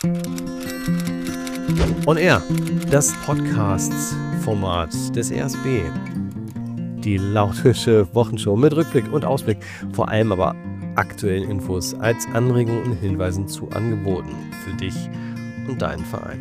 On Air, das Podcast-Format des RSB. Die lautische Wochenshow mit Rückblick und Ausblick, vor allem aber aktuellen Infos als Anregungen und Hinweisen zu Angeboten für dich und deinen Verein.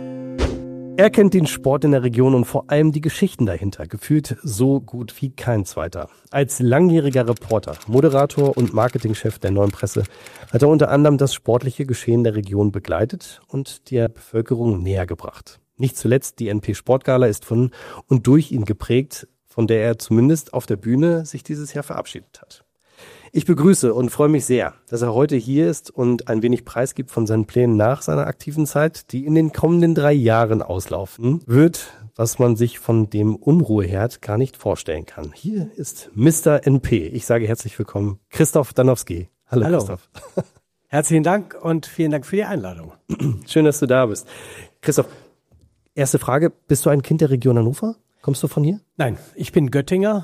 Er kennt den Sport in der Region und vor allem die Geschichten dahinter, gefühlt so gut wie kein zweiter. Als langjähriger Reporter, Moderator und Marketingchef der Neuen Presse hat er unter anderem das sportliche Geschehen der Region begleitet und der Bevölkerung näher gebracht. Nicht zuletzt die NP Sportgala ist von und durch ihn geprägt, von der er zumindest auf der Bühne sich dieses Jahr verabschiedet hat. Ich begrüße und freue mich sehr, dass er heute hier ist und ein wenig preisgibt von seinen Plänen nach seiner aktiven Zeit, die in den kommenden 3 Jahren auslaufen wird, was man sich von dem Unruheherd gar nicht vorstellen kann. Hier ist Mr. NP. Ich sage herzlich willkommen, Christoph Danowski. Hallo. Christoph. Herzlichen Dank und vielen Dank für die Einladung. Schön, dass du da bist. Christoph, erste Frage, bist du ein Kind der Region Hannover? Kommst du von hier? Nein, ich bin Göttinger.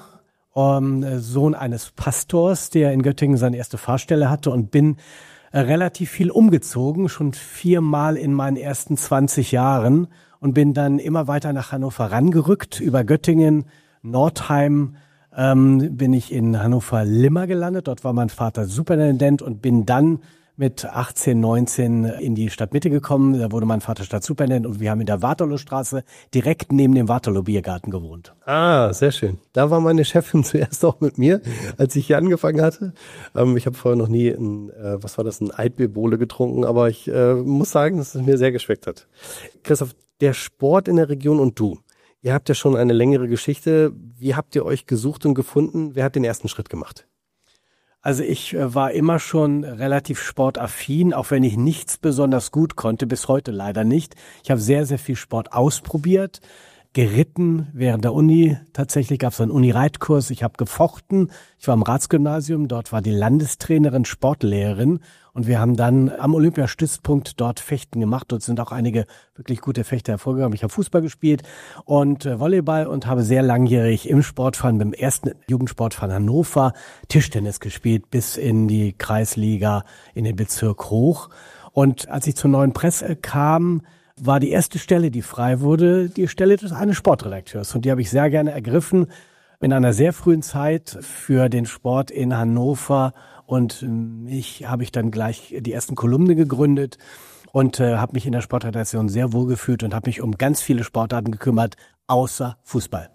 Sohn eines Pastors, der in Göttingen seine erste Pfarrstelle hatte und bin relativ viel umgezogen, schon 4-mal in meinen ersten 20 Jahren und bin dann immer weiter nach Hannover rangerückt. Über Göttingen, Nordheim bin ich in Hannover-Limmer gelandet. Dort war mein Vater Superintendent und bin dann mit 18, 19 in die Stadtmitte gekommen. Da wurde mein Vater Stadtsuperintendent und wir haben in der Waterloostraße direkt neben dem Waterloo-Biergarten gewohnt. Ah, sehr schön. Da war meine Chefin zuerst auch mit mir, als ich hier angefangen hatte. Ich habe vorher noch nie ein Altbierbowle getrunken, aber ich muss sagen, dass es mir sehr geschmeckt hat. Christoph, der Sport in der Region und du, ihr habt ja schon eine längere Geschichte. Wie habt ihr euch gesucht und gefunden? Wer hat den ersten Schritt gemacht? Also ich war immer schon relativ sportaffin, auch wenn ich nichts besonders gut konnte, bis heute leider nicht. Ich habe sehr, sehr viel Sport ausprobiert, geritten während der Uni. Tatsächlich gab es einen Uni-Reitkurs. Ich habe gefochten. Ich war am Ratsgymnasium. Dort war die Landestrainerin Sportlehrerin. Und wir haben dann am Olympiastützpunkt dort Fechten gemacht. Dort sind auch einige wirklich gute Fechter hervorgegangen. Ich habe Fußball gespielt und Volleyball und habe sehr langjährig im Sportverein, beim ersten Jugendsportverein Hannover, Tischtennis gespielt bis in die Kreisliga, in den Bezirk hoch. Und als ich zur Neuen Presse kam, war die erste Stelle, die frei wurde, die Stelle des eines Sportredakteurs. Und die habe ich sehr gerne ergriffen in einer sehr frühen Zeit für den Sport in Hannover. Und habe ich dann gleich die ersten Kolumne gegründet und habe mich in der Sportredaktion sehr wohl gefühlt und habe mich um ganz viele Sportarten gekümmert, außer Fußball.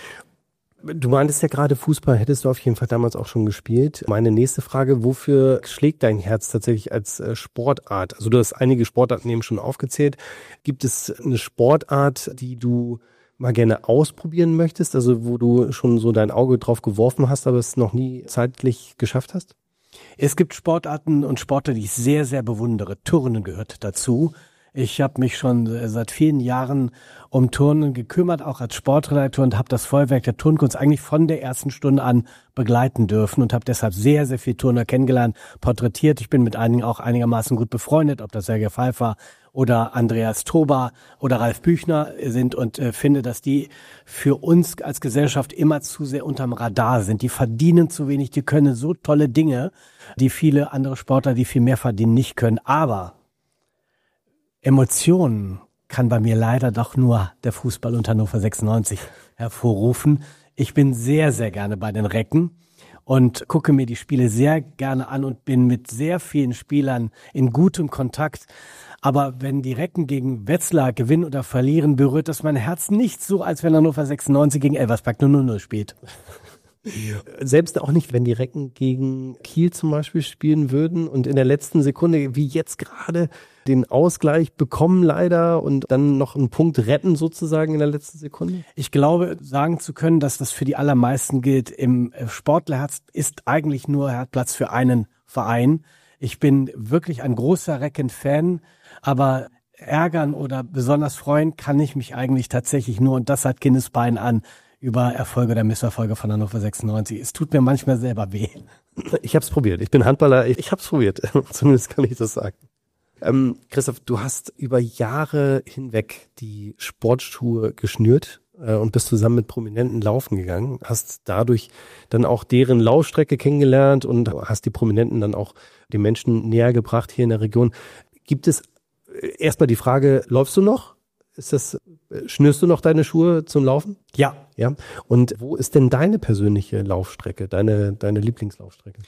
Du meintest ja gerade, Fußball hättest du auf jeden Fall damals auch schon gespielt. Meine nächste Frage, wofür schlägt dein Herz tatsächlich als Sportart? Also du hast einige Sportarten eben schon aufgezählt. Gibt es eine Sportart, die du mal gerne ausprobieren möchtest? Also wo du schon so dein Auge drauf geworfen hast, aber es noch nie zeitlich geschafft hast? Es gibt Sportarten und Sportler, die ich sehr, sehr bewundere. Turnen gehört dazu. Ich habe mich schon seit vielen Jahren um Turnen gekümmert, auch als Sportredakteur, und habe das Feuerwerk der Turnkunst eigentlich von der ersten Stunde an begleiten dürfen und habe deshalb sehr, sehr viele Turner kennengelernt, porträtiert. Ich bin mit einigen auch einigermaßen gut befreundet, ob das Sergei Pfeiffer oder Andreas Toba oder Ralf Büchner sind und finde, dass die für uns als Gesellschaft immer zu sehr unterm Radar sind. Die verdienen zu wenig, die können so tolle Dinge, die viele andere Sportler, die viel mehr verdienen, nicht können. Aber Emotionen kann bei mir leider doch nur der Fußball und Hannover 96 hervorrufen. Ich bin sehr, sehr gerne bei den Recken und gucke mir die Spiele sehr gerne an und bin mit sehr vielen Spielern in gutem Kontakt. Aber wenn die Recken gegen Wetzlar gewinnen oder verlieren, berührt das mein Herz nicht so, als wenn Hannover 96 gegen Elversberg nur 0-0 spielt. Selbst auch nicht, wenn die Recken gegen Kiel zum Beispiel spielen würden und in der letzten Sekunde, wie jetzt gerade, den Ausgleich bekommen leider und dann noch einen Punkt retten sozusagen in der letzten Sekunde? Ich glaube, sagen zu können, dass das für die allermeisten gilt. Im Sportlerherz ist eigentlich nur Platz für einen Verein. Ich bin wirklich ein großer Recken-Fan, aber ärgern oder besonders freuen kann ich mich eigentlich tatsächlich nur, und das seit Kindesbein an, über Erfolge oder Misserfolge von Hannover 96. Es tut mir manchmal selber weh. Ich habe es probiert. Ich bin Handballer. Ich habe es probiert. Zumindest kann ich das sagen. Christoph, du hast über Jahre hinweg die Sportschuhe geschnürt und bist zusammen mit Prominenten laufen gegangen, hast dadurch dann auch deren Laufstrecke kennengelernt und hast die Prominenten dann auch den Menschen näher gebracht hier in der Region. Gibt es Erstmal die Frage, läufst du noch? Schnürst du noch deine Schuhe zum Laufen? Ja. Ja. Und wo ist denn deine persönliche Laufstrecke, deine Lieblingslaufstrecke?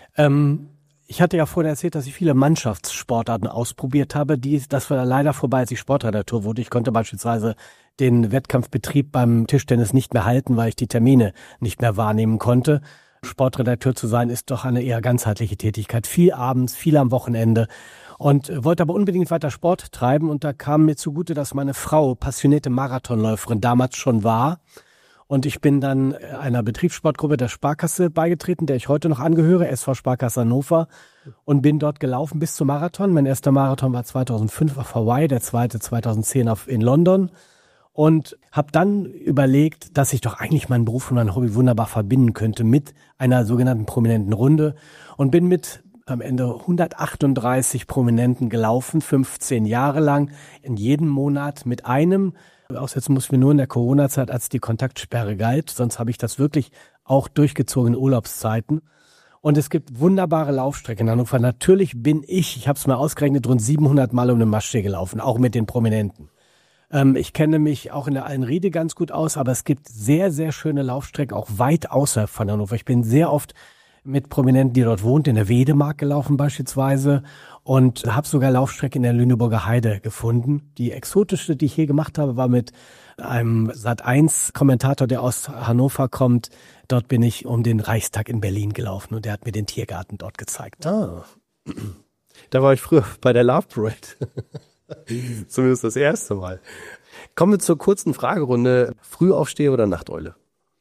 Ich hatte ja vorhin erzählt, dass ich viele Mannschaftssportarten ausprobiert habe. Das war leider vorbei, als ich Sportredakteur wurde. Ich konnte beispielsweise den Wettkampfbetrieb beim Tischtennis nicht mehr halten, weil ich die Termine nicht mehr wahrnehmen konnte. Sportredakteur zu sein ist doch eine eher ganzheitliche Tätigkeit. Viel abends, viel am Wochenende. Und wollte aber unbedingt weiter Sport treiben. Und da kam mir zugute, dass meine Frau passionierte Marathonläuferin damals schon war. Und ich bin dann einer Betriebssportgruppe der Sparkasse beigetreten, der ich heute noch angehöre, SV Sparkasse Hannover, und bin dort gelaufen bis zum Marathon. Mein erster Marathon war 2005 auf Hawaii, der zweite 2010 in London. Und habe dann überlegt, dass ich doch eigentlich meinen Beruf und mein Hobby wunderbar verbinden könnte mit einer sogenannten prominenten Runde. Und bin mit am Ende 138 Prominenten gelaufen, 15 Jahre lang, in jedem Monat mit einem. Aussetzen mussten wir nur in der Corona-Zeit, als die Kontaktsperre galt. Sonst habe ich das wirklich auch durchgezogen in Urlaubszeiten. Und es gibt wunderbare Laufstrecken in Hannover. Natürlich bin ich habe es mal ausgerechnet, rund 700 Mal um eine Maschsee gelaufen, auch mit den Prominenten. Ich kenne mich auch in der Allenriede ganz gut aus, aber es gibt sehr, sehr schöne Laufstrecken, auch weit außerhalb von Hannover. Ich bin sehr oft mit Prominenten, die dort wohnt, in der Wedemark gelaufen beispielsweise und habe sogar Laufstrecke in der Lüneburger Heide gefunden. Die exotischste, die ich je gemacht habe, war mit einem Sat.1-Kommentator, der aus Hannover kommt. Dort bin ich um den Reichstag in Berlin gelaufen und der hat mir den Tiergarten dort gezeigt. Ah, da war ich früher bei der Love Parade. Zumindest das erste Mal. Kommen wir zur kurzen Fragerunde. Frühaufsteher oder Nachteule?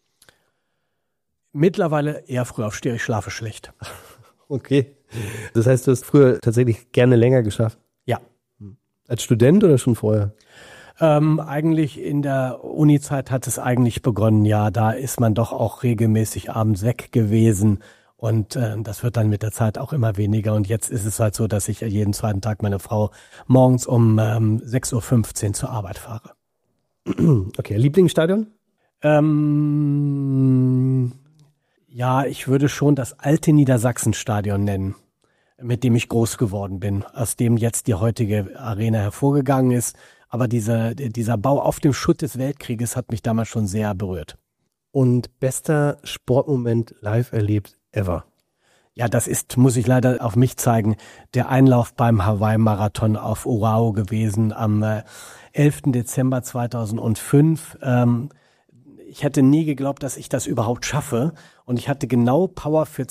Mittlerweile eher Frühaufsteher, ich schlafe schlecht. Okay. Das heißt, du hast früher tatsächlich gerne länger geschafft? Ja. Als Student oder schon vorher? Eigentlich in der Uni-Zeit hat es eigentlich begonnen, ja. Da ist man doch auch regelmäßig abends weg gewesen. Und das wird dann mit der Zeit auch immer weniger. Und jetzt ist es halt so, dass ich jeden zweiten Tag meine Frau morgens um 6.15 Uhr zur Arbeit fahre. Okay, Lieblingsstadion? Ja, ich würde schon das alte Niedersachsenstadion nennen, mit dem ich groß geworden bin, aus dem jetzt die heutige Arena hervorgegangen ist. Aber dieser Bau auf dem Schutt des Weltkrieges hat mich damals schon sehr berührt. Und bester Sportmoment live erlebt ever? Ja, das muss ich leider auf mich zeigen, der Einlauf beim Hawaii-Marathon auf Oahu gewesen am 11. Dezember 2005. Ich hätte nie geglaubt, dass ich das überhaupt schaffe. Und ich hatte genau Power für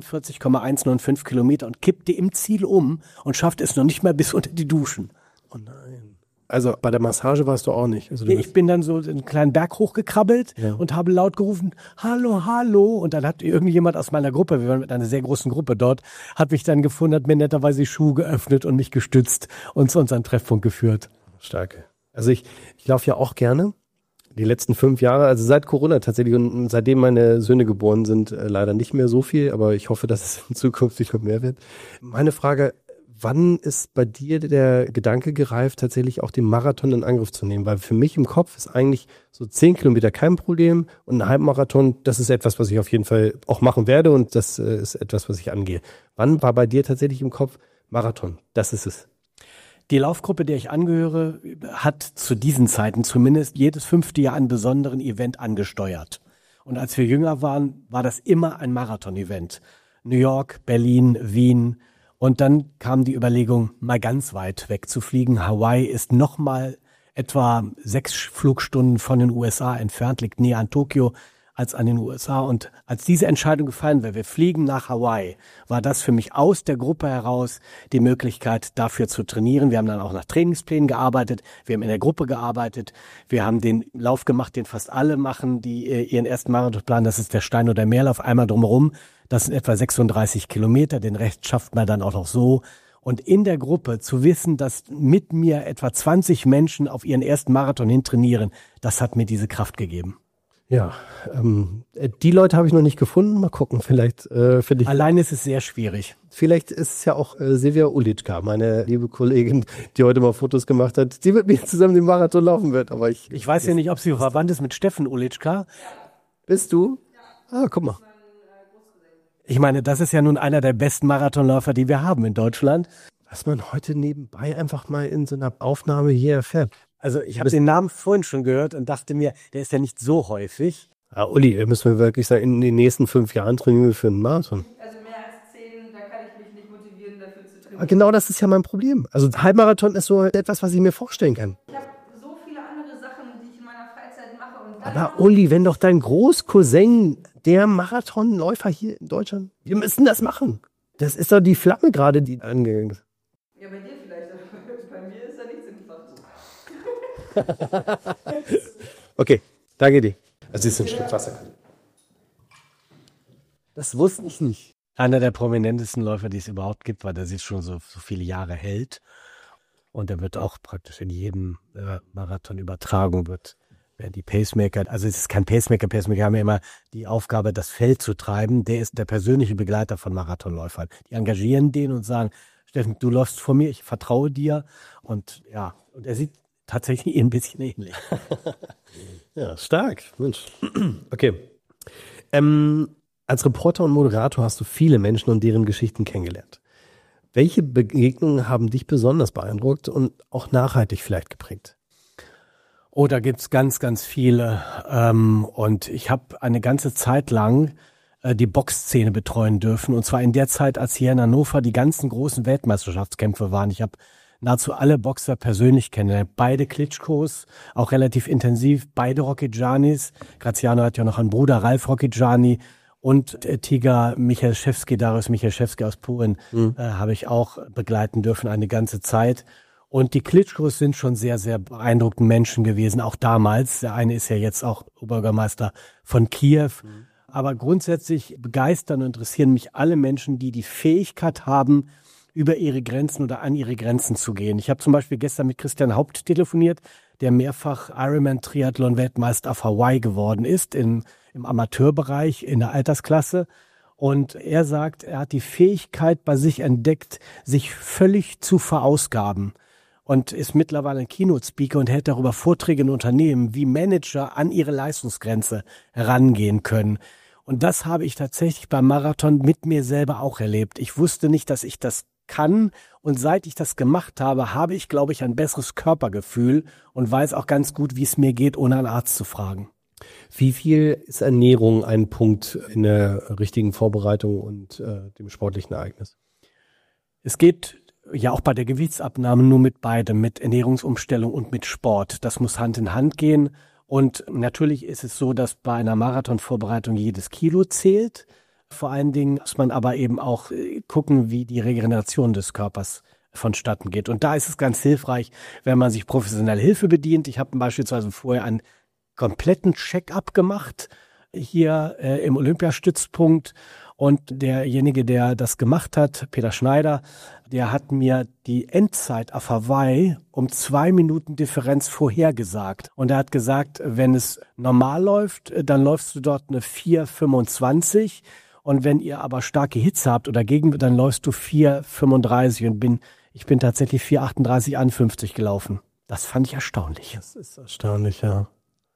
42,195 Kilometer und kippte im Ziel um und schaffte es noch nicht mal bis unter die Duschen. Oh nein. Also bei der Massage warst du auch nicht? Also ich bin dann so einen kleinen Berg hochgekrabbelt und habe laut gerufen, hallo, hallo. Und dann hat irgendjemand aus meiner Gruppe, wir waren mit einer sehr großen Gruppe dort, hat mich dann gefunden, hat mir netterweise die Schuhe geöffnet und mich gestützt und zu unserem Treffpunkt geführt. Stark. Also ich laufe ja auch gerne. Die letzten 5 Jahre, also seit Corona tatsächlich und seitdem meine Söhne geboren sind, leider nicht mehr so viel, aber ich hoffe, dass es in Zukunft noch mehr wird. Meine Frage, wann ist bei dir der Gedanke gereift, tatsächlich auch den Marathon in Angriff zu nehmen? Weil für mich im Kopf ist eigentlich so 10 Kilometer kein Problem und ein Halbmarathon, das ist etwas, was ich auf jeden Fall auch machen werde und das ist etwas, was ich angehe. Wann war bei dir tatsächlich im Kopf Marathon? Das ist es. Die Laufgruppe, der ich angehöre, hat zu diesen Zeiten zumindest jedes 5. Jahr einen besonderen Event angesteuert. Und als wir jünger waren, war das immer ein Marathon-Event. New York, Berlin, Wien. Und dann kam die Überlegung, mal ganz weit weg zu fliegen. Hawaii ist nochmal etwa 6 Flugstunden von den USA entfernt, liegt näher an Tokio als an den USA. Und als diese Entscheidung gefallen wäre, wir fliegen nach Hawaii, war das für mich aus der Gruppe heraus die Möglichkeit, dafür zu trainieren. Wir haben dann auch nach Trainingsplänen gearbeitet, wir haben in der Gruppe gearbeitet, wir haben den Lauf gemacht, den fast alle machen, die ihren ersten Marathon planen, das ist der Stein- oder Meerlauf, einmal drumherum. Das sind etwa 36 Kilometer, den Rest schafft man dann auch noch so. Und in der Gruppe zu wissen, dass mit mir etwa 20 Menschen auf ihren ersten Marathon hin trainieren, das hat mir diese Kraft gegeben. Ja, die Leute habe ich noch nicht gefunden. Mal gucken, vielleicht finde ich. Allein ist es sehr schwierig. Vielleicht ist es ja auch Silvia Ulitschka, meine liebe Kollegin, die heute mal Fotos gemacht hat, die mit mir zusammen den Marathon laufen wird. Aber ich weiß ja nicht, ob sie verwandt ist mit Steffen Ulitschka. Bist du? Ja. Ah, guck mal. Ich meine, das ist ja nun einer der besten Marathonläufer, die wir haben in Deutschland. was man heute nebenbei einfach mal in so einer Aufnahme hier erfährt. Also ich habe den Namen vorhin schon gehört und dachte mir, der ist ja nicht so häufig. Uli, müssen wir wirklich sagen, in den nächsten 5 Jahren trainieren wir für einen Marathon. Also mehr als 10, da kann ich mich nicht motivieren, dafür zu trainieren. Genau das ist ja mein Problem. Also Halbmarathon ist so etwas, was ich mir vorstellen kann. Ich habe so viele andere Sachen, die ich in meiner Freizeit mache. Und Aber Uli, wenn doch dein Großcousin der Marathonläufer hier in Deutschland, wir müssen das machen. Das ist doch die Flamme gerade, die angegangen ist. Ja, bei dir vielleicht, aber bei mir ist da nichts entfacht. Okay, danke dir. Also ist ein Stück Wasser. Das wusste ich nicht. Einer der prominentesten Läufer, die es überhaupt gibt, weil der sich schon so viele Jahre hält. Und der wird auch praktisch in jedem Marathon übertragen, werden die Pacemaker, also es ist kein Pacemaker, haben ja immer die Aufgabe, das Feld zu treiben. Der ist der persönliche Begleiter von Marathonläufern. Die engagieren den und sagen, Steffen, du läufst vor mir, ich vertraue dir. Und ja, und er sieht tatsächlich ein bisschen ähnlich. Ja, stark. Mensch. Okay. Als Reporter und Moderator hast du viele Menschen und deren Geschichten kennengelernt. Welche Begegnungen haben dich besonders beeindruckt und auch nachhaltig vielleicht geprägt? Oh, da gibt's ganz, ganz viele. Und ich habe eine ganze Zeit lang die Boxszene betreuen dürfen. Und zwar in der Zeit, als hier in Hannover die ganzen großen Weltmeisterschaftskämpfe waren. Ich habe nahezu alle Boxer persönlich kennengelernt. Beide Klitschkos, auch relativ intensiv. Beide Rocchigianis. Graziano hat ja noch einen Bruder, Ralf Rocchigiani. Und Tiger Michalczewski, Dariusz Michalczewski aus Polen, habe ich auch begleiten dürfen eine ganze Zeit. Und die Klitschkos sind schon sehr, sehr beeindruckende Menschen gewesen, auch damals. Der eine ist ja jetzt auch Oberbürgermeister von Kiew. Aber grundsätzlich begeistern und interessieren mich alle Menschen, die die Fähigkeit haben, über ihre Grenzen oder an ihre Grenzen zu gehen. Ich habe zum Beispiel gestern mit Christian Haupt telefoniert, der mehrfach Ironman-Triathlon-Weltmeister auf Hawaii geworden ist, im Amateurbereich, in der Altersklasse. Und er sagt, er hat die Fähigkeit bei sich entdeckt, sich völlig zu verausgaben. Und ist mittlerweile ein Keynote-Speaker und hält darüber Vorträge in Unternehmen, wie Manager an ihre Leistungsgrenze herangehen können. Und das habe ich tatsächlich beim Marathon mit mir selber auch erlebt. Ich wusste nicht, dass ich das kann. Und seit ich das gemacht habe, habe ich, glaube ich, ein besseres Körpergefühl und weiß auch ganz gut, wie es mir geht, ohne einen Arzt zu fragen. Wie viel ist Ernährung ein Punkt in der richtigen Vorbereitung und dem sportlichen Ereignis? Es geht ja auch bei der Gewichtsabnahme nur mit beidem, mit Ernährungsumstellung und mit Sport. Das muss Hand in Hand gehen. Und natürlich ist es so, dass bei einer Marathonvorbereitung jedes Kilo zählt. Vor allen Dingen muss man aber eben auch gucken, wie die Regeneration des Körpers vonstatten geht. Und da ist es ganz hilfreich, wenn man sich professionelle Hilfe bedient. Ich habe beispielsweise vorher einen kompletten Check-up gemacht hier im Olympiastützpunkt. Und derjenige, der das gemacht hat, Peter Schneider, der hat mir die Endzeit auf Hawaii um 2 Minuten Differenz vorhergesagt. Und er hat gesagt, wenn es normal läuft, dann läufst du dort eine 4,25. Und wenn ihr aber starke Hitze habt oder dann läufst du 4,35 und ich bin tatsächlich 4,38,51 gelaufen. Das fand ich erstaunlich. Das ist erstaunlich, ja.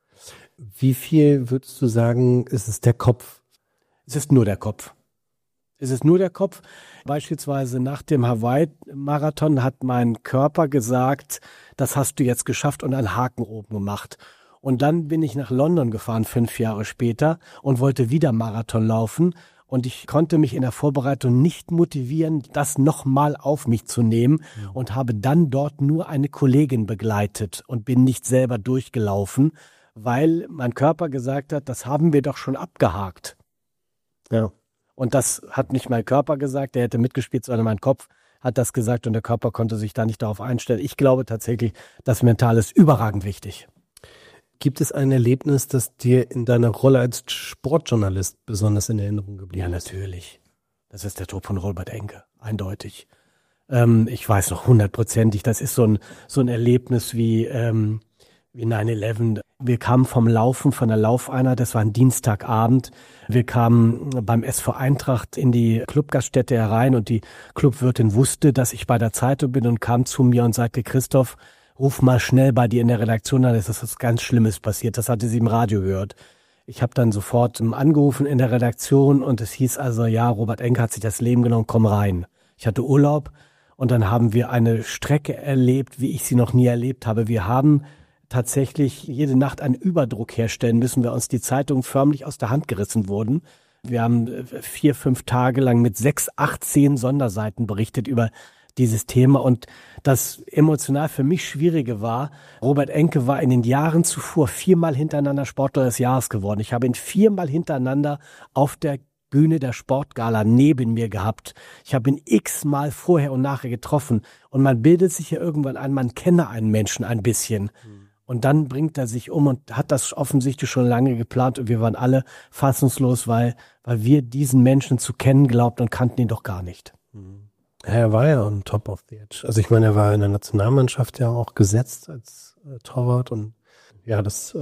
Wie viel würdest du sagen, ist es der Kopf? Es ist nur der Kopf. Es ist nur der Kopf. Beispielsweise nach dem Hawaii-Marathon hat mein Körper gesagt, das hast du jetzt geschafft und einen Haken oben gemacht. Und dann bin ich nach London gefahren, 5 Jahre später, und wollte wieder Marathon laufen. Und ich konnte mich in der Vorbereitung nicht motivieren, das nochmal auf mich zu nehmen und habe dann dort nur eine Kollegin begleitet und bin nicht selber durchgelaufen, weil mein Körper gesagt hat, das haben wir doch schon abgehakt. Ja. Und das hat nicht mein Körper gesagt, der hätte mitgespielt, sondern mein Kopf hat das gesagt und der Körper konnte sich da nicht darauf einstellen. Ich glaube tatsächlich, das Mental ist überragend wichtig. Gibt es ein Erlebnis, das dir in deiner Rolle als Sportjournalist besonders in Erinnerung geblieben ist? Ja, natürlich. Das ist der Tod von Robert Enke, eindeutig. Ich weiß noch 100%, das ist so ein Erlebnis wie 9/11. Wir kamen vom Laufen, von der Laufeinheit, das war ein Dienstagabend. Wir kamen beim SV Eintracht in die Clubgaststätte herein und die Clubwirtin wusste, dass ich bei der Zeitung bin und kam zu mir und sagte, Christoph, ruf mal schnell bei dir in der Redaktion an, es ist was ganz Schlimmes passiert. Das hatte sie im Radio gehört. Ich habe dann sofort angerufen in der Redaktion und es hieß also, ja, Robert Enke hat sich das Leben genommen, komm rein. Ich hatte Urlaub Und dann haben wir eine Strecke erlebt, wie ich sie noch nie erlebt habe. Wir haben tatsächlich jede Nacht einen Überdruck herstellen müssen, weil uns die Zeitungen förmlich aus der Hand gerissen wurden. Wir haben 4-5 Tage lang mit 6, 8, 10 Sonderseiten berichtet über dieses Thema. Und das emotional für mich Schwierige war, Robert Enke war in den Jahren zuvor 4-mal hintereinander Sportler des Jahres geworden. Ich habe ihn 4-mal hintereinander auf der Bühne der Sportgala neben mir gehabt. Ich habe ihn x-mal vorher und nachher getroffen. Und man bildet sich ja irgendwann ein, man kenne einen Menschen ein bisschen. Und dann bringt er sich um und hat das offensichtlich schon lange geplant. Und wir waren alle fassungslos, weil wir diesen Menschen zu kennen glaubten und kannten ihn doch gar nicht. Er war ja on top of the edge. Also ich meine, er war in der Nationalmannschaft ja auch gesetzt als Torwart. Und ja, das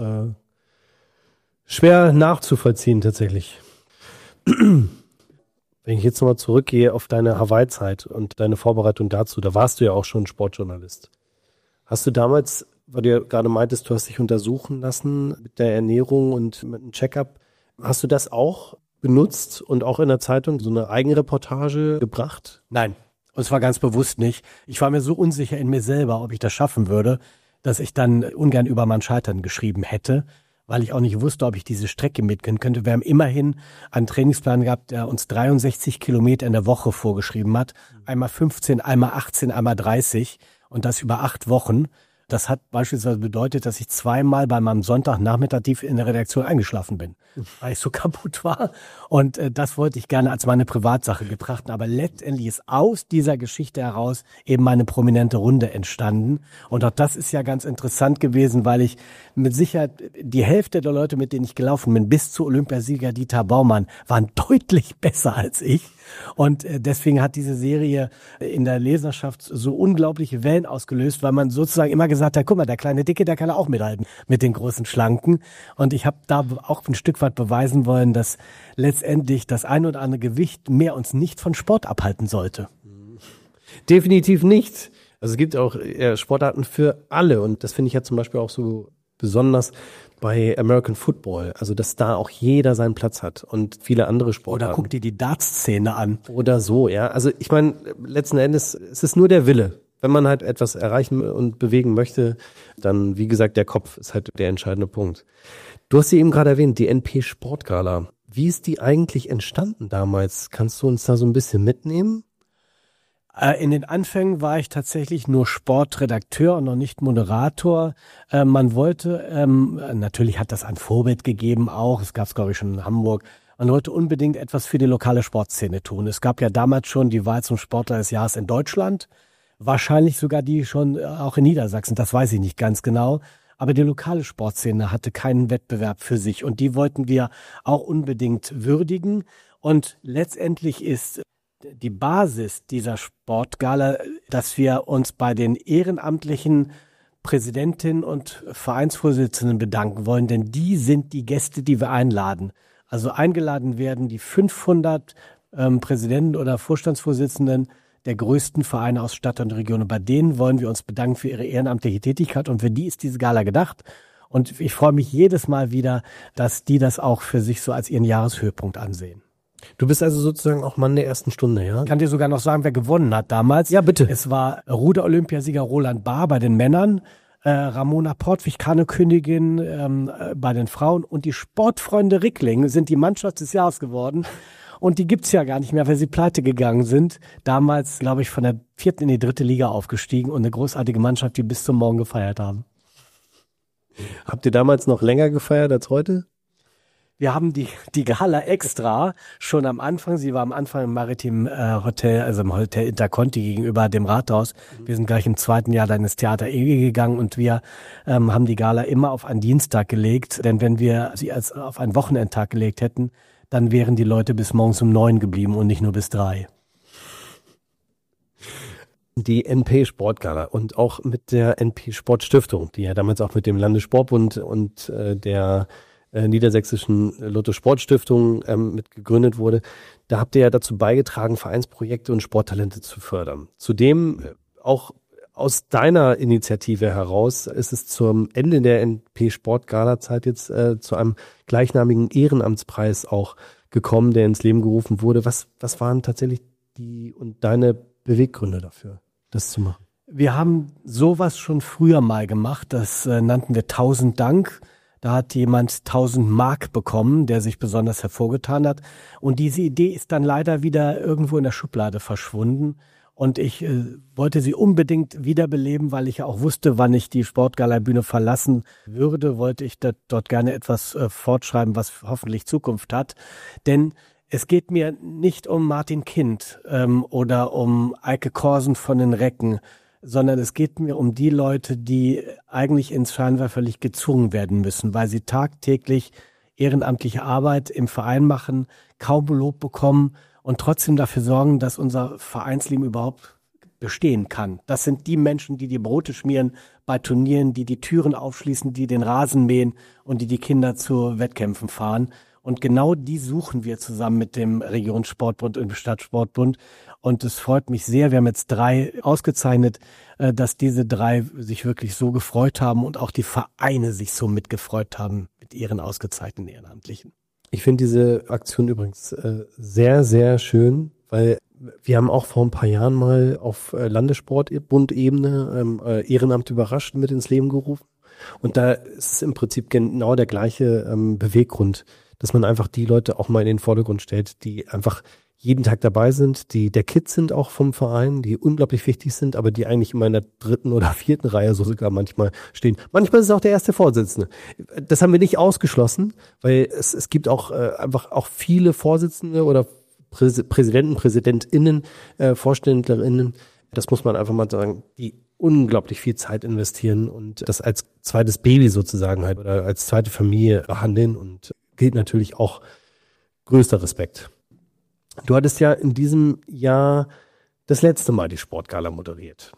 schwer nachzuvollziehen tatsächlich. Wenn ich jetzt nochmal zurückgehe auf deine Hawaii-Zeit und deine Vorbereitung dazu, da warst du ja auch schon Sportjournalist. Hast du damals, weil du ja gerade meintest, du hast dich untersuchen lassen mit der Ernährung und mit einem Check-up, hast du das auch benutzt und auch in der Zeitung so eine Eigenreportage gebracht? Nein, und zwar ganz bewusst nicht. Ich war mir so unsicher in mir selber, ob ich das schaffen würde, dass ich dann ungern über mein Scheitern geschrieben hätte, weil ich auch nicht wusste, ob ich diese Strecke mitgehen könnte. Wir haben immerhin einen Trainingsplan gehabt, der uns 63 Kilometer in der Woche vorgeschrieben hat. Einmal 15, einmal 18, einmal 30 und das über 8 Wochen. Das hat beispielsweise bedeutet, dass ich 2-mal bei meinem Sonntagnachmittag tief in der Redaktion eingeschlafen bin, weil ich so kaputt war. Und das wollte ich gerne als meine Privatsache betrachten. Aber letztendlich ist aus dieser Geschichte heraus eben meine prominente Runde entstanden. Und auch das ist ja ganz interessant gewesen, weil ich mit Sicherheit die Hälfte der Leute, mit denen ich gelaufen bin, bis zu Olympiasieger Dieter Baumann, waren deutlich besser als ich. Und deswegen hat diese Serie in der Leserschaft so unglaubliche Wellen ausgelöst, weil man sozusagen immer gesagt hat, guck mal, der kleine Dicke, der kann auch mithalten mit den großen Schlanken. Und ich habe da auch ein Stück weit beweisen wollen, dass letztendlich das ein oder andere Gewicht mehr uns nicht von Sport abhalten sollte. Definitiv nicht. Also es gibt auch Sportarten für alle und das finde ich ja zum Beispiel auch so besonders bei American Football, also dass da auch jeder seinen Platz hat und viele andere Sportarten. Oder guck dir die Darts-Szene an. Oder so, ja. Also ich meine, letzten Endes, es ist nur der Wille. Wenn man halt etwas erreichen und bewegen möchte, dann, wie gesagt, der Kopf ist halt der entscheidende Punkt. Du hast sie eben gerade erwähnt, die NP Sportgala. Wie ist die eigentlich entstanden damals? Kannst du uns da so ein bisschen mitnehmen? In den Anfängen war ich tatsächlich nur Sportredakteur und noch nicht Moderator. Man wollte, natürlich hat das ein Vorbild gegeben auch, es gab es glaube ich schon in Hamburg, man wollte unbedingt etwas für die lokale Sportszene tun. Es gab ja damals schon die Wahl zum Sportler des Jahres in Deutschland, wahrscheinlich sogar die schon auch in Niedersachsen, das weiß ich nicht ganz genau. Aber die lokale Sportszene hatte keinen Wettbewerb für sich und die wollten wir auch unbedingt würdigen. Und letztendlich ist die Basis dieser Sportgala, dass wir uns bei den ehrenamtlichen Präsidentinnen und Vereinsvorsitzenden bedanken wollen, denn die sind die Gäste, die wir einladen. Also eingeladen werden die 500 Präsidenten oder Vorstandsvorsitzenden der größten Vereine aus Stadt und Region. Und bei denen wollen wir uns bedanken für ihre ehrenamtliche Tätigkeit und für die ist diese Gala gedacht. Und ich freue mich jedes Mal wieder, dass die das auch für sich so als ihren Jahreshöhepunkt ansehen. Du bist also sozusagen auch Mann der ersten Stunde, ja? Ich kann dir sogar noch sagen, wer gewonnen hat damals. Ja, bitte. Es war Ruder-Olympiasieger Roland Bahr bei den Männern, Ramona Portwig, Kanukönigin bei den Frauen und die Sportfreunde Rickling sind die Mannschaft des Jahres geworden. Und die gibt's ja gar nicht mehr, weil sie pleite gegangen sind. Damals, glaube ich, von der 4. in die 3. Liga aufgestiegen und eine großartige Mannschaft, die bis zum Morgen gefeiert haben. Habt ihr damals noch länger gefeiert als heute? Wir haben die Gala extra schon am Anfang, sie war am Anfang im Maritim Hotel, also im Hotel Interconti gegenüber dem Rathaus. Wir sind gleich im 2. Jahr dann ins Theater Ege gegangen und wir haben die Gala immer auf einen Dienstag gelegt, denn wenn wir sie als auf einen Wochenendtag gelegt hätten, dann wären die Leute bis morgens um 9 geblieben und nicht nur bis 3. Die NP Sportgala und auch mit der NP Sportstiftung, die ja damals auch mit dem Landessportbund und der Niedersächsischen Lotto Sportstiftung mit gegründet wurde. Da habt ihr ja dazu beigetragen, Vereinsprojekte und Sporttalente zu fördern. Zudem auch aus deiner Initiative heraus ist es zum Ende der NP Sportgala-Zeit jetzt zu einem gleichnamigen Ehrenamtspreis auch gekommen, der ins Leben gerufen wurde. Was waren tatsächlich die und deine Beweggründe dafür? das zu machen? Wir haben sowas schon früher mal gemacht, das nannten wir 1000 Dank. Da hat jemand 1000 Mark bekommen, der sich besonders hervorgetan hat. Und diese Idee ist dann leider wieder irgendwo in der Schublade verschwunden. Und ich wollte sie unbedingt wiederbeleben, weil ich ja auch wusste, wann ich die Sportgala-Bühne verlassen würde, wollte ich dort gerne etwas fortschreiben, was hoffentlich Zukunft hat. Denn es geht mir nicht um Martin Kind oder um Eike Korsen von den Recken, sondern es geht mir um die Leute, die eigentlich ins Scheinwerferlicht gezwungen werden müssen, weil sie tagtäglich ehrenamtliche Arbeit im Verein machen, kaum Lob bekommen und trotzdem dafür sorgen, dass unser Vereinsleben überhaupt bestehen kann. Das sind die Menschen, die die Brote schmieren bei Turnieren, die die Türen aufschließen, die den Rasen mähen und die Kinder zu Wettkämpfen fahren. Und genau die suchen wir zusammen mit dem Regionssportbund und dem Stadtsportbund. Und es freut mich sehr, wir haben jetzt 3 ausgezeichnet, dass diese 3 sich wirklich so gefreut haben und auch die Vereine sich so mitgefreut haben mit ihren ausgezeichneten Ehrenamtlichen. Ich finde diese Aktion übrigens sehr, sehr schön, weil wir haben auch vor ein paar Jahren mal auf Landessportbund-Ebene Ehrenamt überrascht mit ins Leben gerufen. Und da ist es im Prinzip genau der gleiche Beweggrund, dass man einfach die Leute auch mal in den Vordergrund stellt, die einfach jeden Tag dabei sind, die der Kids sind auch vom Verein, die unglaublich wichtig sind, aber die eigentlich immer in der 3. oder 4. Reihe so sogar manchmal stehen. Manchmal ist es auch der erste Vorsitzende. Das haben wir nicht ausgeschlossen, weil es gibt auch einfach auch viele Vorsitzende oder Präsidenten, PräsidentInnen, Vorständlerinnen, das muss man einfach mal sagen, die unglaublich viel Zeit investieren und das als zweites Baby sozusagen halt oder als zweite Familie behandeln und gilt natürlich auch größter Respekt. Du hattest ja in diesem Jahr das letzte Mal die Sportgala moderiert.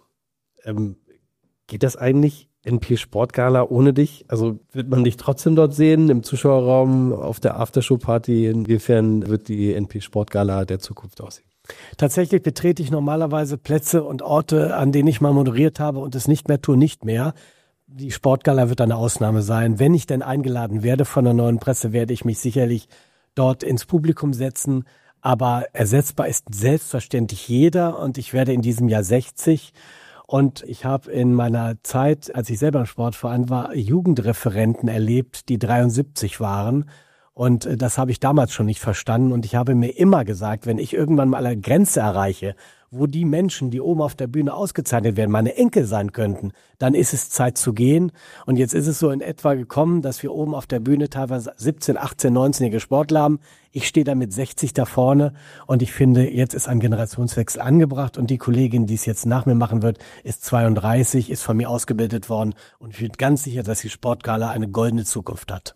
Geht das eigentlich, NP Sportgala, ohne dich? Also wird man dich trotzdem dort sehen, im Zuschauerraum, auf der Aftershow-Party? Inwiefern wird die NP Sportgala der Zukunft aussehen? Tatsächlich betrete ich normalerweise Plätze und Orte, an denen ich mal moderiert habe und es nicht mehr tue, nicht mehr. Die Sportgala wird eine Ausnahme sein. Wenn ich denn eingeladen werde von der Neuen Presse, werde ich mich sicherlich dort ins Publikum setzen. Aber ersetzbar ist selbstverständlich jeder und ich werde in diesem Jahr 60 und ich habe in meiner Zeit, als ich selber im Sportverein war, Jugendreferenten erlebt, die 73 waren und das habe ich damals schon nicht verstanden und ich habe mir immer gesagt, wenn ich irgendwann mal eine Grenze erreiche, wo die Menschen, die oben auf der Bühne ausgezeichnet werden, meine Enkel sein könnten, dann ist es Zeit zu gehen. Und jetzt ist es so in etwa gekommen, dass wir oben auf der Bühne teilweise 17, 18, 19-jährige Sportler haben. Ich stehe da mit 60 da vorne und ich finde, jetzt ist ein Generationswechsel angebracht und die Kollegin, die es jetzt nach mir machen wird, ist 32, ist von mir ausgebildet worden und ich bin ganz sicher, dass die Sportgala eine goldene Zukunft hat.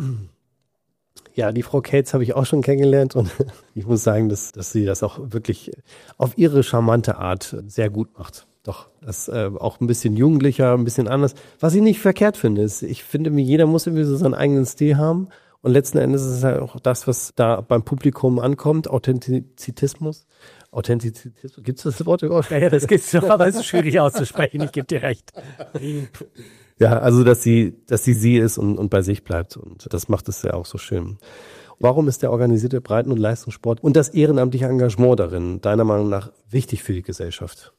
Ja, die Frau Cates habe ich auch schon kennengelernt und ich muss sagen, dass sie das auch wirklich auf ihre charmante Art sehr gut macht. Doch, das auch ein bisschen jugendlicher, ein bisschen anders. Was ich nicht verkehrt finde, ist, ich finde, jeder muss irgendwie so seinen eigenen Stil haben und letzten Endes ist es halt auch das, was da beim Publikum ankommt, Authentizismus. Gibt es das Wort überhaupt? Ja, das gibt's doch, aber es ist schwierig auszusprechen, ich gebe dir recht. Ja, also dass sie ist und bei sich bleibt und das macht es ja auch so schön. Warum ist der organisierte Breiten- und Leistungssport und das ehrenamtliche Engagement darin deiner Meinung nach wichtig für die Gesellschaft?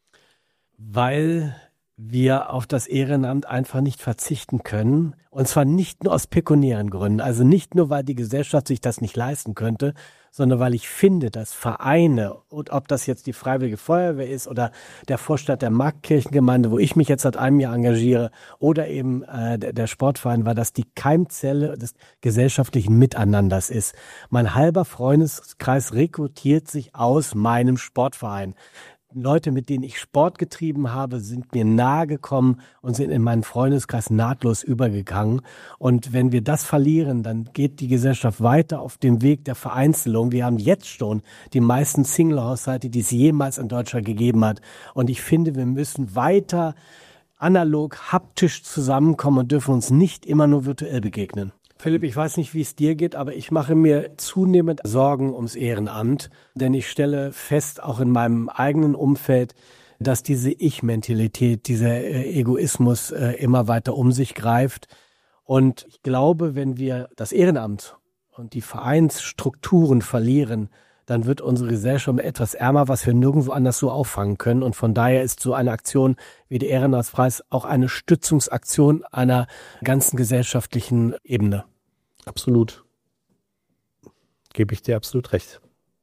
Weil wir auf das Ehrenamt einfach nicht verzichten können. Und zwar nicht nur aus pekuniären Gründen. Also nicht nur, weil die Gesellschaft sich das nicht leisten könnte, sondern weil ich finde, dass Vereine, und ob das jetzt die Freiwillige Feuerwehr ist oder der Vorstand der Marktkirchengemeinde, wo ich mich jetzt seit einem Jahr engagiere, oder eben der Sportverein, weil das die Keimzelle des gesellschaftlichen Miteinanders ist. Mein halber Freundeskreis rekrutiert sich aus meinem Sportverein. Leute, mit denen ich Sport getrieben habe, sind mir nahe gekommen und sind in meinen Freundeskreis nahtlos übergegangen. Und wenn wir das verlieren, dann geht die Gesellschaft weiter auf dem Weg der Vereinzelung. Wir haben jetzt schon die meisten Single-Haushalte, die es jemals in Deutschland gegeben hat. Und ich finde, wir müssen weiter analog, haptisch zusammenkommen und dürfen uns nicht immer nur virtuell begegnen. Philipp, ich weiß nicht, wie es dir geht, aber ich mache mir zunehmend Sorgen ums Ehrenamt, denn ich stelle fest, auch in meinem eigenen Umfeld, dass diese Ich-Mentalität, dieser Egoismus immer weiter um sich greift. Und ich glaube, wenn wir das Ehrenamt und die Vereinsstrukturen verlieren, dann wird unsere Gesellschaft etwas ärmer, was wir nirgendwo anders so auffangen können. Und von daher ist so eine Aktion wie der Ehrenamtspreis auch eine Stützungsaktion einer ganzen gesellschaftlichen Ebene. Absolut. Gebe ich dir absolut recht.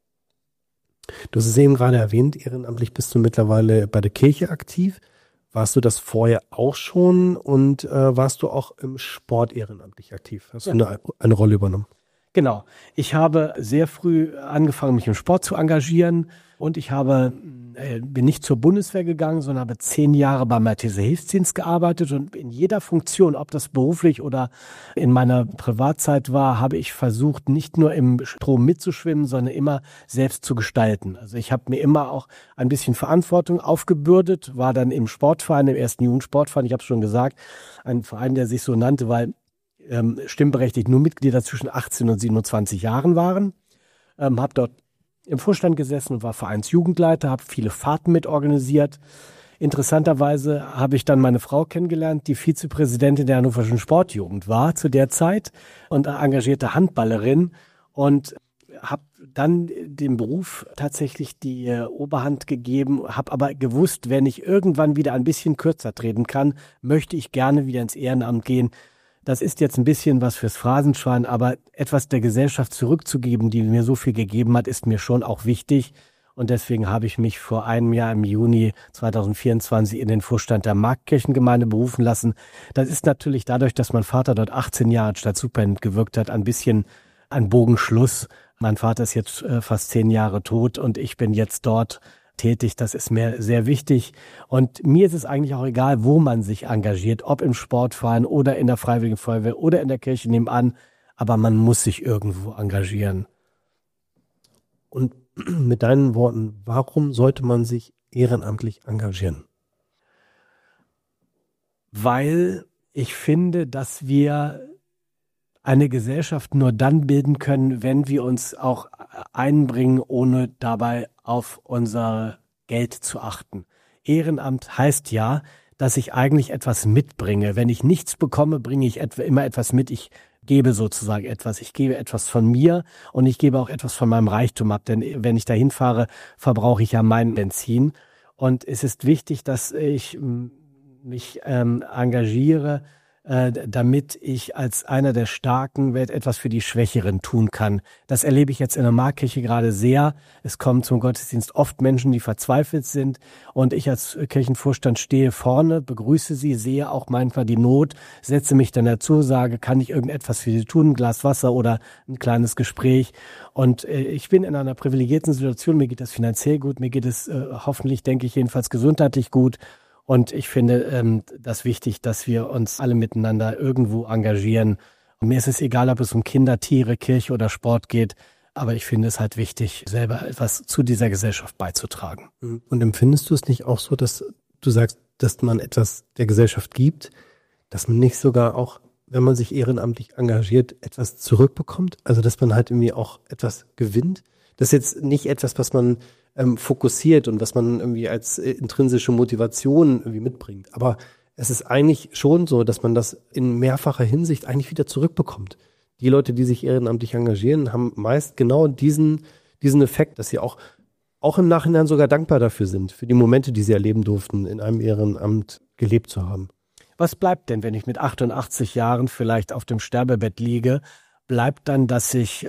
Du hast es eben gerade erwähnt, ehrenamtlich bist du mittlerweile bei der Kirche aktiv. Warst du das vorher auch schon und warst du auch im Sport ehrenamtlich aktiv? Hast du eine Rolle übernommen? Genau. Ich habe sehr früh angefangen, mich im Sport zu engagieren und ich bin nicht zur Bundeswehr gegangen, sondern habe 10 Jahre beim Malteser Hilfsdienst gearbeitet und in jeder Funktion, ob das beruflich oder in meiner Privatzeit war, habe ich versucht, nicht nur im Strom mitzuschwimmen, sondern immer selbst zu gestalten. Also ich habe mir immer auch ein bisschen Verantwortung aufgebürdet, war dann im Sportverein, im 1. Jugendsportverein, ich habe es schon gesagt, ein Verein, der sich so nannte, weil stimmberechtigt nur Mitglieder zwischen 18 und 27 Jahren waren. Habe dort im Vorstand gesessen und war Vereinsjugendleiter, habe viele Fahrten mitorganisiert. Interessanterweise habe ich dann meine Frau kennengelernt, die Vizepräsidentin der Hannoverschen Sportjugend war zu der Zeit und engagierte Handballerin und habe dann dem Beruf tatsächlich die Oberhand gegeben, habe aber gewusst, wenn ich irgendwann wieder ein bisschen kürzer treten kann, möchte ich gerne wieder ins Ehrenamt gehen. Das ist jetzt ein bisschen was fürs Phrasenschwein, aber etwas der Gesellschaft zurückzugeben, die mir so viel gegeben hat, ist mir schon auch wichtig. Und deswegen habe ich mich vor einem Jahr im Juni 2024 in den Vorstand der Marktkirchengemeinde berufen lassen. Das ist natürlich dadurch, dass mein Vater dort 18 Jahre als Stadtsuperintendent gewirkt hat, ein bisschen ein Bogenschluss. Mein Vater ist jetzt fast 10 Jahre tot und ich bin jetzt dort tätig. Das ist mir sehr wichtig. Und mir ist es eigentlich auch egal, wo man sich engagiert, ob im Sportverein oder in der Freiwilligen Feuerwehr oder in der Kirche nebenan. Aber man muss sich irgendwo engagieren. Und mit deinen Worten, warum sollte man sich ehrenamtlich engagieren? Weil ich finde, dass wir eine Gesellschaft nur dann bilden können, wenn wir uns auch einbringen, ohne dabei auf unser Geld zu achten. Ehrenamt heißt ja, dass ich eigentlich etwas mitbringe. Wenn ich nichts bekomme, bringe ich immer etwas mit. Ich gebe sozusagen etwas. Ich gebe etwas von mir und ich gebe auch etwas von meinem Reichtum ab. Denn wenn ich dahin fahre, verbrauche ich ja mein Benzin. Und es ist wichtig, dass ich mich engagiere, damit ich als einer der Starken etwas für die Schwächeren tun kann. Das erlebe ich jetzt in der Marktkirche gerade sehr. Es kommen zum Gottesdienst oft Menschen, die verzweifelt sind und ich als Kirchenvorstand stehe vorne, begrüße sie, sehe auch manchmal die Not, setze mich dann dazu, sage, kann ich irgendetwas für sie tun, ein Glas Wasser oder ein kleines Gespräch. Und ich bin in einer privilegierten Situation, mir geht es finanziell gut, mir geht es hoffentlich, denke ich, jedenfalls gesundheitlich gut. Und ich finde das wichtig, dass wir uns alle miteinander irgendwo engagieren. Und mir ist es egal, ob es um Kinder, Tiere, Kirche oder Sport geht. Aber ich finde es halt wichtig, selber etwas zu dieser Gesellschaft beizutragen. Und empfindest du es nicht auch so, dass du sagst, dass man etwas der Gesellschaft gibt, dass man nicht sogar auch, wenn man sich ehrenamtlich engagiert, etwas zurückbekommt? Also dass man halt irgendwie auch etwas gewinnt? Das ist jetzt nicht etwas, was man fokussiert und was man irgendwie als intrinsische Motivation irgendwie mitbringt. Aber es ist eigentlich schon so, dass man das in mehrfacher Hinsicht eigentlich wieder zurückbekommt. Die Leute, die sich ehrenamtlich engagieren, haben meist genau diesen Effekt, dass sie auch im Nachhinein sogar dankbar dafür sind, für die Momente, die sie erleben durften, in einem Ehrenamt gelebt zu haben. Was bleibt denn, wenn ich mit 88 Jahren vielleicht auf dem Sterbebett liege? Bleibt dann, dass ich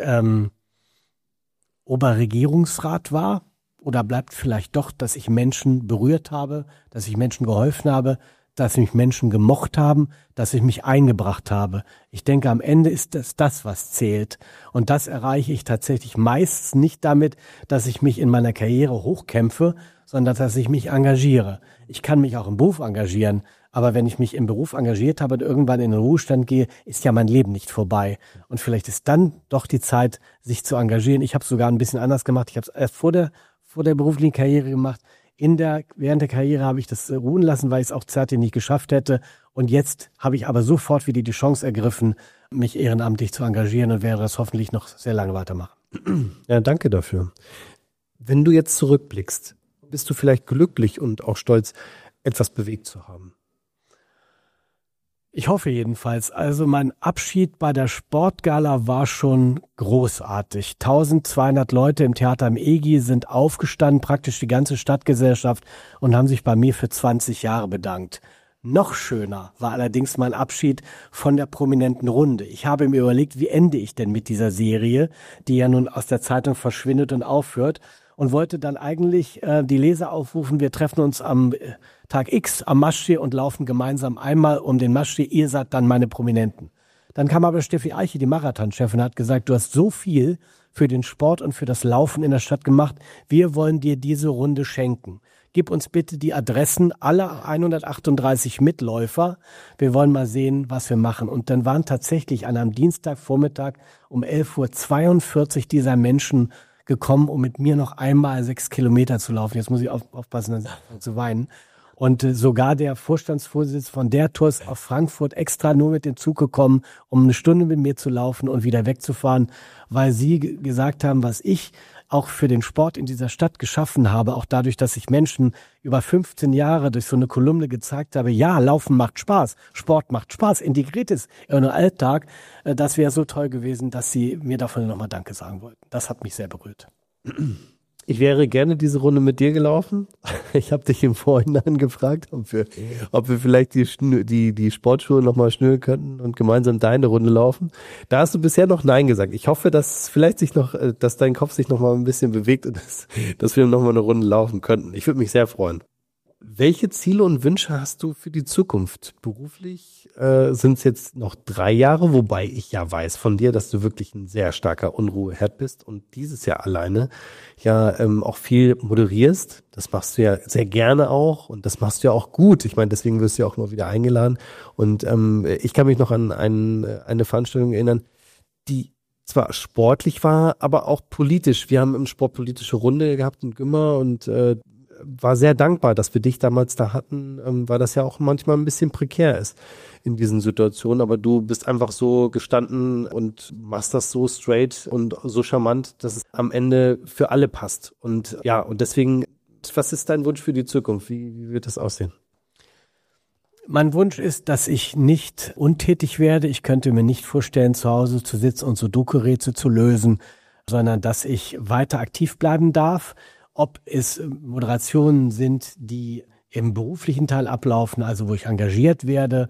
Oberregierungsrat war? Oder bleibt vielleicht doch, dass ich Menschen berührt habe, dass ich Menschen geholfen habe, dass mich Menschen gemocht haben, dass ich mich eingebracht habe. Ich denke, am Ende ist das, was zählt. Und das erreiche ich tatsächlich meistens nicht damit, dass ich mich in meiner Karriere hochkämpfe, sondern dass ich mich engagiere. Ich kann mich auch im Beruf engagieren, aber wenn ich mich im Beruf engagiert habe und irgendwann in den Ruhestand gehe, ist ja mein Leben nicht vorbei. Und vielleicht ist dann doch die Zeit, sich zu engagieren. Ich habe es sogar ein bisschen anders gemacht. Ich habe es erst vor der beruflichen Karriere gemacht. Während der Karriere habe ich das ruhen lassen, weil ich es auch zeitlich nicht geschafft hätte. Und jetzt habe ich aber sofort wieder die Chance ergriffen, mich ehrenamtlich zu engagieren und werde das hoffentlich noch sehr lange weitermachen. Ja, danke dafür. Wenn du jetzt zurückblickst, bist du vielleicht glücklich und auch stolz, etwas bewegt zu haben? Ich hoffe jedenfalls. Also mein Abschied bei der Sportgala war schon großartig. 1200 Leute im Theater am EGI sind aufgestanden, praktisch die ganze Stadtgesellschaft, und haben sich bei mir für 20 Jahre bedankt. Noch schöner war allerdings mein Abschied von der prominenten Runde. Ich habe mir überlegt, wie ende ich denn mit dieser Serie, die ja nun aus der Zeitung verschwindet und aufhört, und wollte dann eigentlich die Leser aufrufen, wir treffen uns am Tag X am Maschsee und laufen gemeinsam einmal um den Maschsee, ihr seid dann meine Prominenten. Dann kam aber Steffi Eiche, die Marathonchefin, und hat gesagt, du hast so viel für den Sport und für das Laufen in der Stadt gemacht, wir wollen dir diese Runde schenken. Gib uns bitte die Adressen aller 138 Mitläufer. Wir wollen mal was wir machen. Und dann waren tatsächlich an einem Dienstagvormittag um 11:42 Uhr dieser Menschen gekommen, um mit mir noch einmal 6 Kilometer zu laufen. Jetzt muss ich aufpassen, zu weinen. Und sogar der Vorstandsvorsitzende von der Tour ist auf Frankfurt extra nur mit dem Zug gekommen, um eine Stunde mit mir zu laufen und wieder wegzufahren, weil sie gesagt haben, was ich auch für den Sport in dieser Stadt geschaffen habe, auch dadurch, dass ich Menschen über 15 Jahre durch so eine Kolumne gezeigt habe, ja, Laufen macht Spaß, Sport macht Spaß, integriert ist in den Alltag, das wäre so toll gewesen, dass sie mir davon nochmal Danke sagen wollten. Das hat mich sehr berührt. Ich wäre gerne diese Runde mit dir gelaufen. Ich habe dich im Vorhinein gefragt, ob wir vielleicht die Sportschuhe nochmal schnüren könnten und gemeinsam deine Runde laufen. Da hast du bisher noch Nein gesagt. Ich hoffe, dass dass dein Kopf sich noch mal ein bisschen bewegt und dass wir noch mal eine Runde laufen könnten. Ich würde mich sehr freuen. Welche Ziele und Wünsche hast du für die Zukunft? Beruflich sind es jetzt noch 3 Jahre, wobei ich ja weiß von dir, dass du wirklich ein sehr starker Unruheherd bist und dieses Jahr alleine ja auch viel moderierst. Das machst du ja sehr gerne auch und das machst du ja auch gut. Ich meine, deswegen wirst du ja auch noch wieder eingeladen. Und ich kann mich noch an eine Veranstaltung erinnern, die zwar sportlich war, aber auch politisch. Wir haben im Sport politische Runde gehabt in Gümmer und war sehr dankbar, dass wir dich damals da hatten, weil das ja auch manchmal ein bisschen prekär ist in diesen Situationen. Aber du bist einfach so gestanden und machst das so straight und so charmant, dass es am Ende für alle passt. Und ja, und deswegen, was ist dein Wunsch für die Zukunft? Wie wird das aussehen? Mein Wunsch ist, dass ich nicht untätig werde. Ich könnte mir nicht vorstellen, zu Hause zu sitzen und Sudoku-Rätsel zu lösen, sondern dass ich weiter aktiv bleiben darf. Ob es Moderationen sind, die im beruflichen Teil ablaufen, also wo ich engagiert werde,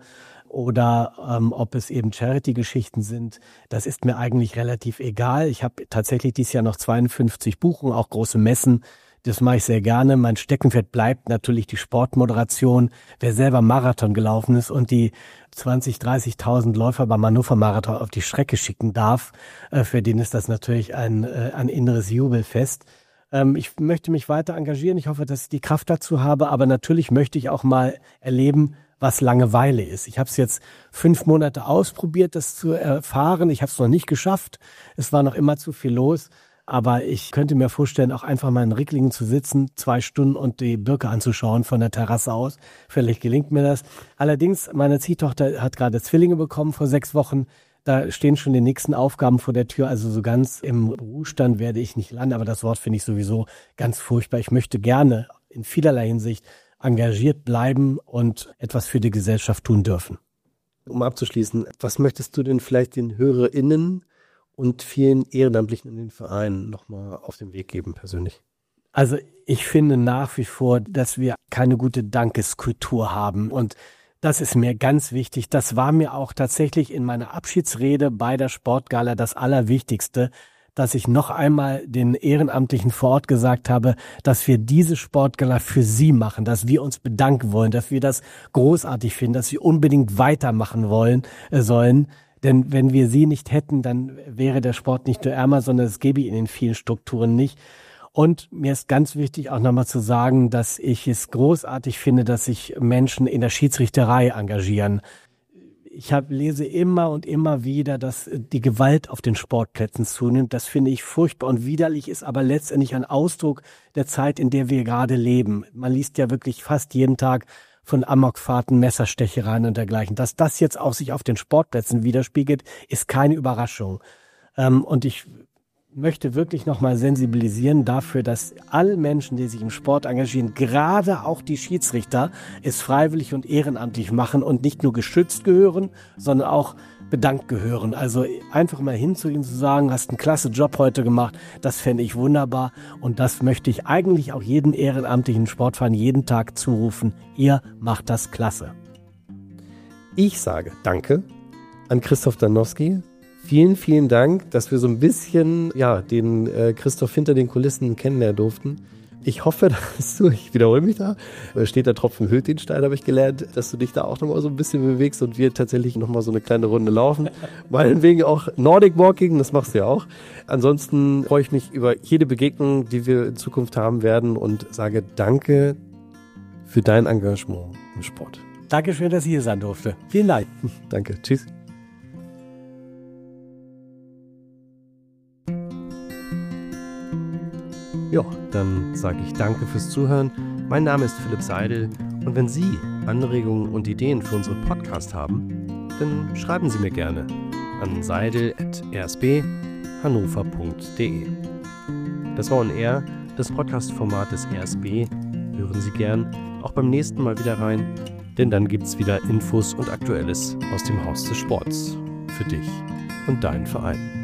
oder ob es eben Charity-Geschichten sind, das ist mir eigentlich relativ egal. Ich habe tatsächlich dieses Jahr noch 52 Buchungen, auch große Messen. Das mache ich sehr gerne. Mein Steckenpferd bleibt natürlich die Sportmoderation. Wer selber Marathon gelaufen ist und die 20.000, 30.000 Läufer beim Hannover-Marathon auf die Strecke schicken darf, für den ist das natürlich ein inneres Jubelfest. Ich möchte mich weiter engagieren. Ich hoffe, dass ich die Kraft dazu habe. Aber natürlich möchte ich auch mal erleben, was Langeweile ist. Ich habe es jetzt 5 Monate ausprobiert, das zu erfahren. Ich habe es noch nicht geschafft. Es war noch immer zu viel los. Aber ich könnte mir vorstellen, auch einfach mal in Ricklingen zu sitzen, 2 Stunden und die Birke anzuschauen von der Terrasse aus. Vielleicht gelingt mir das. Allerdings, meine Ziehtochter hat gerade Zwillinge bekommen vor 6 Wochen. Da stehen schon die nächsten Aufgaben vor der Tür. Also so ganz im Ruhestand werde ich nicht landen, aber das Wort finde ich sowieso ganz furchtbar. Ich möchte gerne in vielerlei Hinsicht engagiert bleiben und etwas für die Gesellschaft tun dürfen. Um abzuschließen, was möchtest du denn vielleicht den HörerInnen und vielen Ehrenamtlichen in den Vereinen nochmal auf den Weg geben persönlich? Also ich finde nach wie vor, dass wir keine gute Dankeskultur haben und das ist mir ganz wichtig. Das war mir auch tatsächlich in meiner Abschiedsrede bei der Sportgala das Allerwichtigste, dass ich noch einmal den Ehrenamtlichen vor Ort gesagt habe, dass wir diese Sportgala für sie machen, dass wir uns bedanken wollen, dass wir das großartig finden, dass sie unbedingt weitermachen sollen. Denn wenn wir sie nicht hätten, dann wäre der Sport nicht nur ärmer, sondern es gäbe ihn in vielen Strukturen nicht. Und mir ist ganz wichtig auch nochmal zu sagen, dass ich es großartig finde, dass sich Menschen in der Schiedsrichterei engagieren. Ich lese immer und immer wieder, dass die Gewalt auf den Sportplätzen zunimmt. Das finde ich furchtbar und widerlich, ist aber letztendlich ein Ausdruck der Zeit, in der wir gerade leben. Man liest ja wirklich fast jeden Tag von Amokfahrten, Messerstechereien und dergleichen. Dass das jetzt auch sich auf den Sportplätzen widerspiegelt, ist keine Überraschung. Und ich möchte wirklich nochmal sensibilisieren dafür, dass alle Menschen, die sich im Sport engagieren, gerade auch die Schiedsrichter, es freiwillig und ehrenamtlich machen und nicht nur geschützt gehören, sondern auch bedankt gehören. Also einfach mal hinzugehen, zu sagen, hast einen klasse Job heute gemacht, das fände ich wunderbar und das möchte ich eigentlich auch jedem ehrenamtlichen Sportverein jeden Tag zurufen. Ihr macht das klasse. Ich sage Danke an Christoph Danowski. Vielen, vielen Dank, dass wir so ein bisschen den Christoph hinter den Kulissen kennenlernen durften. Ich hoffe, ich wiederhole mich da, steht der Tropfen hüllt den Stein, habe ich gelernt, dass du dich da auch nochmal so ein bisschen bewegst und wir tatsächlich nochmal so eine kleine Runde laufen. Meinetwegen auch Nordic Walking, das machst du ja auch. Ansonsten freue ich mich über jede Begegnung, die wir in Zukunft haben werden und sage Danke für dein Engagement im Sport. Dankeschön, dass ich hier sein durfte. Vielen Dank. Danke, tschüss. Ja, dann sage ich danke fürs Zuhören. Mein Name ist Philipp Seidel und wenn Sie Anregungen und Ideen für unseren Podcast haben, dann schreiben Sie mir gerne an seidel@rsbhannover.de. Das war On Air, das Podcast-Format des RSB. Hören Sie gern auch beim nächsten Mal wieder rein, denn dann gibt's wieder Infos und Aktuelles aus dem Haus des Sports für dich und deinen Verein.